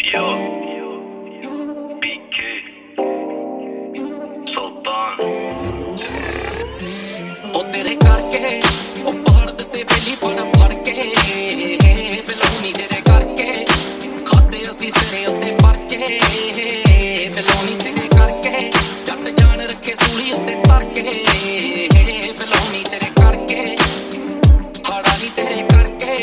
Yo, BK, Sultan। ਉਹ ਤੇਰੇ ਕਰਕੇ ਉਹ ਪਹਾੜ ਤੇ ਬੇਲੀ ਫੜ ਕੇ ਬਲੌਨੀ ਤੇਰੇ ਕਰਕੇ ਖਾਦੇ ਅਸੀਂ ਸਿਰੇ ਉੱਤੇ ਪਰਚੇ ਬਲੌਨੀ ਤੇਰੇ ਕਰਕੇ ਜੱਟ ਜਾਨ ਰੱਖੇ ਸੂਲੀ ਉੱਤੇ ਤਰ ਕੇ ਬਲੌਨੀ ਤੇਰੇ ਕਰਕੇ ਹਾੜਾ ਨਹੀਂ ਤੇਰੇ ਕਰਕੇ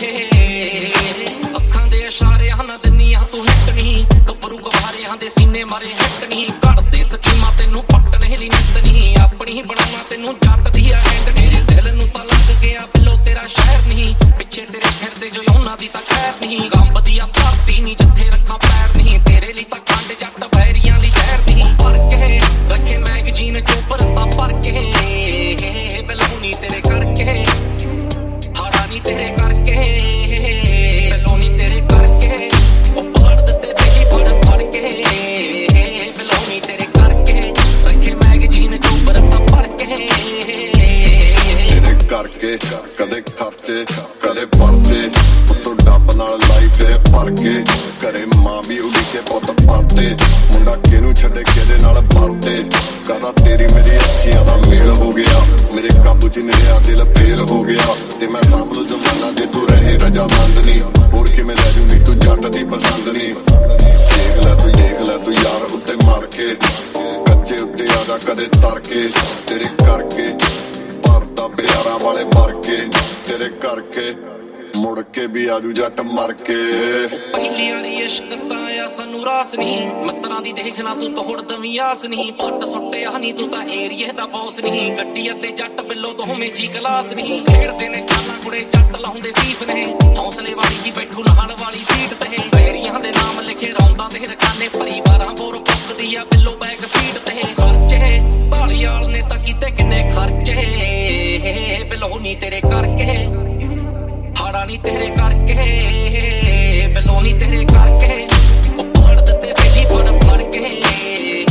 ਅੱਖਾਂ ਦੇ ਇਸ਼ਾਰਿਆਂ ਨਾਲ ਦਿੰਨੀਆਂ ਤੂੰ ਹਿੱਟਣੀ ਗੱਭਰੂ ਗਵਾਰਿਆਂ ਦੇ ਸੀਨੇ ਮਾਰੇ ਹਿੱਟਣੀ ਘੜਦੇ ਸਕੀਮਾਂ ਤੈਨੂੰ ਪੱਟਣੇ ਲਈ ਨਿੱਤਣੀ ਆਪਣੀ ਬਣਾਉਣਾ ਤੈਨੂੰ ਜੱਟ ਦੀ ਆ ਹੈਂਡ ਮੇਰੇ ਦਿਲ ਨੂੰ ਤਾਂ ਲੱਗ ਗਿਆ ਬਿੱਲੋ ਤੇਰਾ ਸ਼ਹਿਰ ਨਹੀਂ ਪਿੱਛੇ ਤੇਰੇ ਫਿਰਦੇ ਜੋ ਉਹਨਾਂ ਦੀ ਤਾਂ ਖੈਰ ਨਹੀਂ ਗੰਬ ਦੀ ਆ ਧਰਤੀ ਨਹੀਂ ਜਿੱਥੇ ਰੱਖਾਂ ਪੈਰ ਨਹੀਂ ਤੇਰੇ ਲਈ ਤਾਂ ਖੰਡ ਜੱਟ ਬੈਰੀਆਂ ਲਈ ਜ਼ਹਿਰ ਨਹੀਂ ਭਰ ਕੇ ਰੱਖੇ ਮੈਗਜ਼ੀਨ ਚੋਂ ਭਰਤਾ ਭਰ ਕੇ ਬਲੌਨੀ ਤੇਰੇ ਕਰਕੇ ਹਾੜਾ ਨਹੀਂ ਤੇਰੇ ਕਰਕੇ ਬਲੌਨੀ ਤੇਰੇ ਕਰਕੇ ਉਹ ਪਹਾੜ ਤੇ ਬੇਲੀ ਫੜ ਕੇ ਬਲੌਨੀ ਤੇਰੇ ਕਰਕੇ ਰੱਖੇ ਮੈਗਜ਼ੀਨ ਚੋਂ ਭਰਤਾ ਭਰ ਕੇ ਤੇਰੇ ਕਰਕੇ ਕਦੇ ਖਰਚੇ ਕਦੇ ਪਰਚੇ ਉੱਤੋਂ ਡੱਬ ਨਾਲ ਲਾਈ ਫਿਰੇ ਭਰ ਕੇ ਘਰੇ ਮਾਂ ਵੀ ਉਡੀਕੇ ਪੁੱਤ ਪਰਤੇ ਮੁੰਡਾ ਕਿਹਨੂੰ ਛੱਡੇ ਕਿਹਦੇ ਨਾਲ ਵਰਤੇ ਕਦਾ ਤੇਰੀ ਮੇਰੀ ਅੱਖੀਆਂ ਦਾ ਮੇਲ ਹੋ ਗਿਆ ਮੇਰੇ ਕਾਬੂ ਚ ਨਹੀਂ ਰਿਹਾ ਦਿਲ ਫੇਲ ਹੋ ਗਿਆ ਤੇ ਮੈਂ ਸਾਂਭ ਲੂ ਜ਼ਮਾਨਾ ਜੇ ਤੂੰ ਰਹੇ ਰਜਾਮੰਦ ਨਹੀਂ ਹੋਰ ਕਿਵੇਂ ਲੈ ਜੂਗੀ ਤੂੰ ਜੱਟ ਦੀ ਪਸੰਦ ਨਹੀਂ ਦੇਖ ਲੈ ਤੂੰ ਯਾਰ ਉੱਤੇ ਮਾਰ ਕੇ ਕੱਚੇ ਉੱਤੇ ਆ ਜਾ ਕਦੇ ਤਰ ਕੇ ਤੇਰੇ ਕਰਕੇ ਭਰਦਾ ਪਿਆਰਾਂ ਵਾਲੇ ਭਰ ਕੇ ਤੇਰੇ ਕਰਕੇ ਮੁੜ ਕੇ ਵੀ ਆਜੂ ਜੱਟ ਮਰ ਕੇ ਪਹਿਲੀ ਵਾਰੀ ਇਸ਼ਕ ਤਾਂ ਆਇਆ ਸਾਨੂੰ ਰਾਸ ਨਹੀਂ ਮਿੱਤਰਾਂ ਦੀ ਦੇਖਣਾ ਤੂੰ ਤੋੜ ਦਵੀਂ ਆਸ ਨਹੀਂ ਪੱਟ ਸੁੱਟਿਆ ਨਹੀਂ ਤੂੰ ਤਾਂ ਏਰੀਏ ਦਾ ਬੌਸ ਨਹੀਂ ਗੱਡੀ ਅਤੇ ਜੱਟ ਬਿੱਲੋ ਦੋਵੇਂ ਜੀ ਕਲਾਸ ਨਹੀਂ ਖੇਡਦੇ ਨੇ ਚਾਲਾਂ ਕੁੜੇ ਜੱਟ ਲਾਉਂਦੇ ਸੀਪ ਨੇ ਹੌਸਲੇ ਵਾਲੀ ਜੀ ਬੈਠੂ ਨਾਲ ਵਾਲੀ ਸੀਟ ਤੇ ਬੈਰੀਆਂ ਦੇ ਨਾਮ ਲਿਖੇ ਰੌਂਦਾਂ ਦੇ ਰਕਾਨੇ ਪਰਿਵਾਰਾਂ ਬੋਰ ਪੁੱਕਦੀ ਆ ਬਿੱਲੋ ਬੈਕ ਸੀਟ ਤੇ ਖਰਚੇ ਢਾਲੀਵਾਲ ਨੇ ਤਾਂ ਕੀਤੇ ਕਿੰਨੇ ਖਰਚੇ ਬਲੌਨੀ ਤੇਰੇ ਕਰਕੇ ਹਾੜਾ ਨਹੀਂ ਤੇਰੇ ਕਰਕੇ ਬਲੌਨੀ ਤੇਰੇ ਕਰਕੇ ਉਹ ਪਹਾੜ ਤੇ ਬੇਲੀ ਫੜ ਕੇ